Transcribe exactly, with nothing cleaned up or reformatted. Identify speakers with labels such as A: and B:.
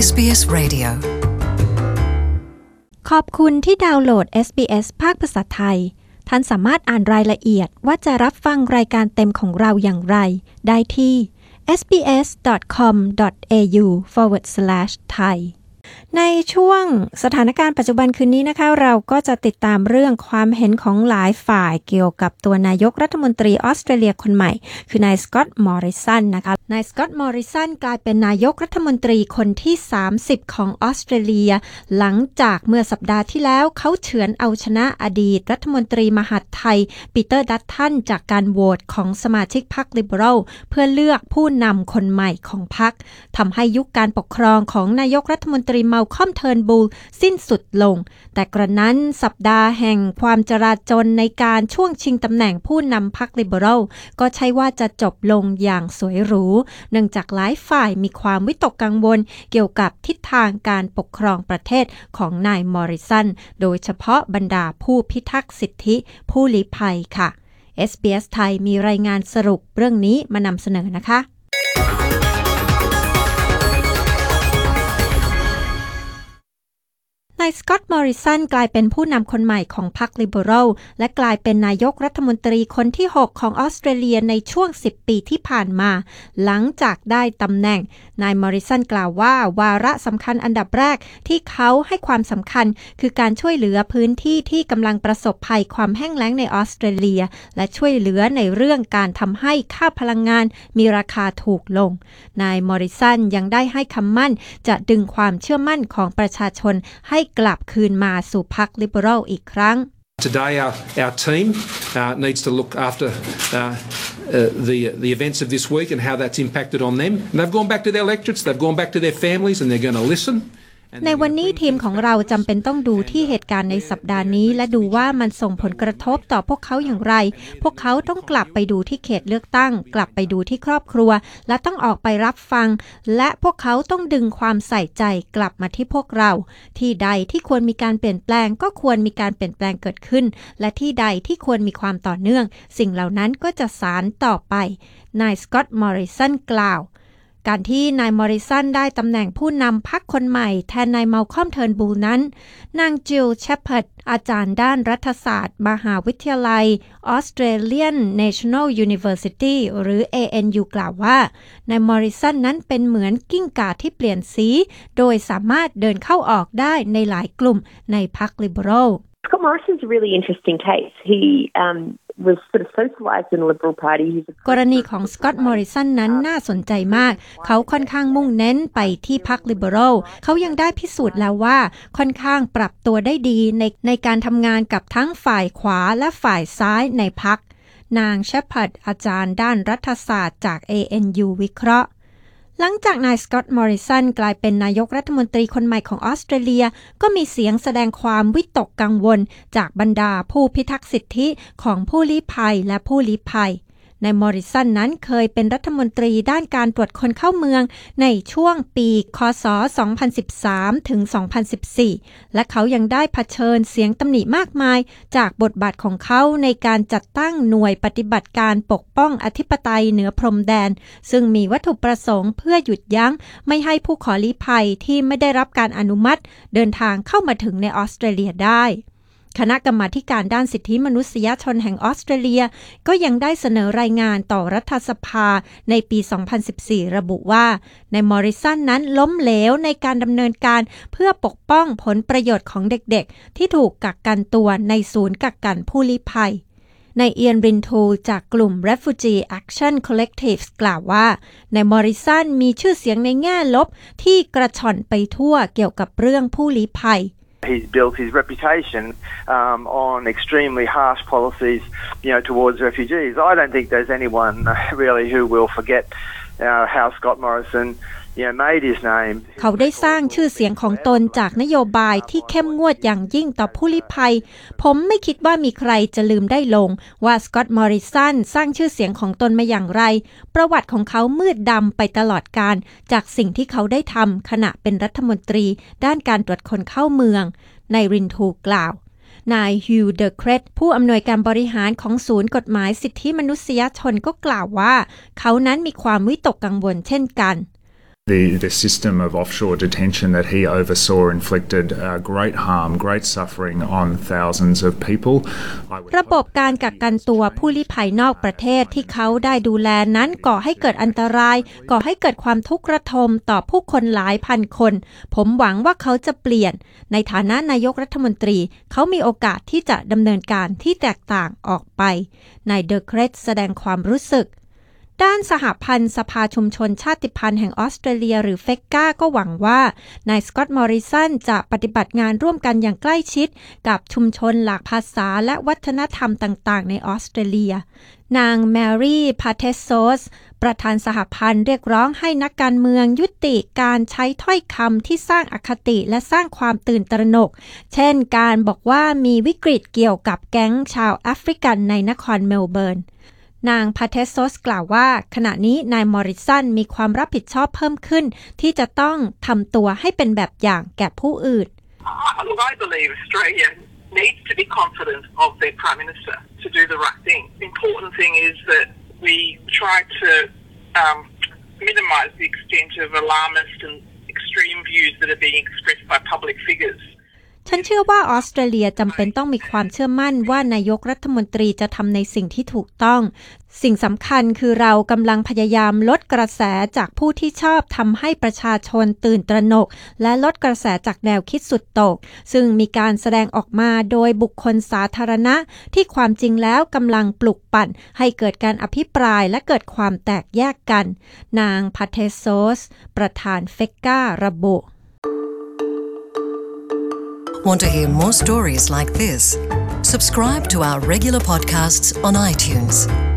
A: เอส บี เอส Radio
B: ขอบคุณที่ดาวน์โหลด เอส บี เอส ภาคภาษาไทยท่านสามารถอ่านรายละเอียดว่าจะรับฟังรายการเต็มของเราอย่างไรได้ที่ เอส บี เอส ดอท คอม ดอท เอ ยู สแลช ไทยในช่วงสถานการณ์ปัจจุบันคืนนี้นะคะเราก็จะติดตามเรื่องความเห็นของหลายฝ่ายเกี่ยวกับตัวนายกรัฐมนตรีออสเตรเลียคนใหม่คือนายสก็อตต์มอริสันนะคะนายสก็อตต์มอริสันกลายเป็นนายกรัฐมนตรีคนที่สามสิบของออสเตรเลียหลังจากเมื่อสัปดาห์ที่แล้วเขาเฉือนเอาชนะอดีตรัฐมนตรีมหาดไทยปีเตอร์ดัตตันจากการโหวตของสมาชิกพรรคลิเบอรัลเพื่อเลือกผู้นำคนใหม่ของพรรคทำให้ยุคการปกครองของนายกรัฐมนตรีมัลคอมเทิร์นบูลสิ้นสุดลงแต่กระนั้นสัปดาห์แห่งความจราจรในการช่วงชิงตำแหน่งผู้นำพรรคลิเบอรัลก็ใช่ว่าจะจบลงอย่างสวยหรูเนื่องจากหลายฝ่ายมีความวิตกกังวลเกี่ยวกับทิศทางการปกครองประเทศของนายมอริสันโดยเฉพาะบรรดาผู้พิทักษ์สิทธิผู้ลี้ภัยค่ะ เอส บี เอส ไทยมีรายงานสรุปเรื่องนี้มานำเสนอนะคะนายสก็อตต์มอริสันกลายเป็นผู้นำคนใหม่ของพรรคลิเบอรัลและกลายเป็นนายกรัฐมนตรีคนที่หกของออสเตรเลียในช่วงสิบปีที่ผ่านมาหลังจากได้ตำแหน่งนายมอริสันกล่าวว่าวาระสำคัญอันดับแรกที่เขาให้ความสำคัญคือการช่วยเหลือพื้นที่ที่กำลังประสบภัยความแห้งแล้งในออสเตรเลียและช่วยเหลือในเรื่องการทำให้ค่าพลังงานมีราคาถูกลงนายมอริสันยังได้ให้คำมั่นจะดึงความเชื่อมั่นของประชาชนให้กลับคืนมาสู่พรรคลิเบอรัลอีกครั้ง
C: Today our, our team uh, needs to look after uh, uh, the, the events of this week and how that's impacted on them. And they've gone back to their electorates, they've gone back to their families and they're going to listen.
B: ในวันนี้ทีมของเราจำเป็นต้องดูที่เหตุการณ์ในสัปดาห์นี้และดูว่ามันส่งผลกระทบต่อพวกเขาอย่างไรพวกเขาต้องกลับไปดูที่เขตเลือกตั้งกลับไปดูที่ครอบครัวและต้องออกไปรับฟังและพวกเขาต้องดึงความใส่ใจกลับมาที่พวกเราที่ใดที่ควรมีการเปลี่ยนแปลงก็ควรมีการเปลี่ยนแปลงเกิดขึ้นและที่ใดที่ควรมีความต่อเนื่องสิ่งเหล่านั้นก็จะสานต่อไปนายสก็อตต์มอริสันกล่าวการที่นายมอริสันได้ตำแหน่งผู้นำพรรคคนใหม่แทนนายมัลคอมเทิร์นบูลนั้นนางจิลเชพเพิร์ดอาจารย์ด้านรัฐศาสตร์มหาวิทยาลัย Australian National University หรือ เอ เอ็น ยู กล่าวว่านายมอริสันนั้นเป็นเหมือนกิ้งก่าที่เปลี่ยนสีโดยสามารถเดินเข้าออกได้ในหลายกลุ่มในพรรคลิเบอรัล
D: Scott Morrison's a really interesting case. He um was sort of socialized in the Liberal Party.
B: กรณีของสก็อตต์มอริสันนั้นน่าสนใจมากเขาค่อนข้างมุ่งเน้นไปที่พรรคลิเบอรัลเขายังได้พิสูจน์แล้วว่าค่อนข้างปรับตัวได้ดีในในการทำงานกับทั้งฝ่ายขวาและฝ่ายซ้ายในพรรคนางเชพเพิร์ดอาจารย์ด้านรัฐศาสตร์จาก เอ เอ็น ยู วิเคราะห์หลังจากนายสก็อตต์มอริสันกลายเป็นนายกรัฐมนตรีคนใหม่ของออสเตรเลียก็มีเสียงแสดงความวิตกกังวลจากบรรดาผู้พิทักษ์สิทธิของผู้ลี้ภัยและผู้ลี้ภัยนายมอริสันนั้นเคยเป็นรัฐมนตรีด้านการตรวจคนเข้าเมืองในช่วงปีค.ศ. สองพันสิบสามถึงสองพันสิบสี่และเขายังได้เผชิญเสียงตำหนิมากมายจากบทบาทของเขาในการจัดตั้งหน่วยปฏิบัติการปกป้องอธิปไตยเหนือพรมแดนซึ่งมีวัตถุประสงค์เพื่อหยุดยั้งไม่ให้ผู้ขอลี้ภัยที่ไม่ได้รับการอนุมัติเดินทางเข้ามาถึงในออสเตรเลียได้คณะกรรมาธิการด้านสิทธิมนุษยชนแห่งออสเตรเลียก็ยังได้เสนอรายงานต่อรัฐสภาในปี สองพันสิบสี่ ระบุว่านายมอริสันนั้นล้มเหลวในการดำเนินการเพื่อปกป้องผลประโยชน์ของเด็กๆที่ถูกกักกันตัวในศูนย์กักกันผู้ลี้ภัยนายเอียนรินทูจากกลุ่ม Refugee Action Collective กล่าวว่านายมอริสันมีชื่อเสียงในแง่ลบที่กระชอนไปทั่วเกี่ยวกับเรื่องผู้ลี้ภัย
E: He's built his reputation um, on extremely harsh policies, you know, towards refugees. I don't think there's anyone uh, really who will forget uh, how Scott Morrison, you know, made his name.
B: เขาได้สร้างชื่อเสียงของตนจากนโยบายที่เข้มงวดอย่างยิ่งต่อผู้ลี้ภัยผมไม่คิดว่ามีใครจะลืมได้ลงว่าสก็อตต์มอริสันสร้างชื่อเสียงของตนมาอย่างไรประวัติของเขามืดดำไปตลอดกาลจากสิ่งที่เขาได้ทำขณะเป็นรัฐมนตรีด้านการตรวจคนเข้าเมืองนายรินทูกล่าวนายฮิวเดอร์เครตผู้อำนวยการบริหารของศูนย์กฎหมายสิทธิมนุษยชนก็กล่าวว่าเขานั้นมีความวิตกกังวลเช่นกัน
A: The, the system of offshore detention that he oversaw inflicted uh, great harm, great suffering on thousands of people.
B: ระบบการกักกันตัวผู้ลี้ภัยนอกประเทศที่เขาได้ดูแลนั้นก่อให้เกิดอันตรายก่อให้เกิดความทุกข์ระทมต่อผู้คนหลายพันคนผมหวังว่าเขาจะเปลี่ยนในฐานะนายกรัฐมนตรีเขามีโอกาสที่จะดำเนินการที่แตกต่างออกไปนายเดอเครตแสดงความรู้สึกด้านสหพันธ์สภาชุมชนชาติพันธุ์แห่งออสเตรเลียหรือเฟกกาก็หวังว่านายสก็อตต์มอริสันจะปฏิบัติงานร่วมกันอย่างใกล้ชิดกับชุมชนหลากภาษาและวัฒนธรรมต่างๆในออสเตรเลียนางแมรี่พาเทสโซสประธานสหพันธ์เรียกร้องให้นักการเมืองยุติการใช้ถ้อยคำที่สร้างอคติและสร้างความตื่นตระหนกเช่นการบอกว่ามีวิกฤตเกี่ยวกับแก๊งชาวแอฟริกันในนครเมลเบิร์นนางพาเทสโซสกล่าวว่าขณะนี้นายมอริสันมีความรับผิดชอบเพิ่มขึ้นที่จะต้องทำตัวให้เป็นแบบอย่างแก่ผู้อื่น
F: Look, I believe Australia needs to be confident of their Prime Minister to do the right thing. The important thing is that we try to um, minimise the extent of alarmist and extreme views that are being expressed by public figures.
B: ฉันเชื่อว่าออสเตรเลียจำเป็นต้องมีความเชื่อมั่นว่านายกรัฐมนตรีจะทำในสิ่งที่ถูกต้องสิ่งสำคัญคือเรากำลังพยายามลดกระแสจากผู้ที่ชอบทำให้ประชาชนตื่นตระหนกและลดกระแสจากแนวคิดสุดโต่งซึ่งมีการแสดงออกมาโดยบุคคลสาธารณะที่ความจริงแล้วกำลังปลุกปั่นให้เกิดการอภิปรายและเกิดความแตกแยกกันนางพาเทโซสประธานเฟกการะบุ
G: Want to hear more stories like this? Subscribe to our regular podcasts on iTunes.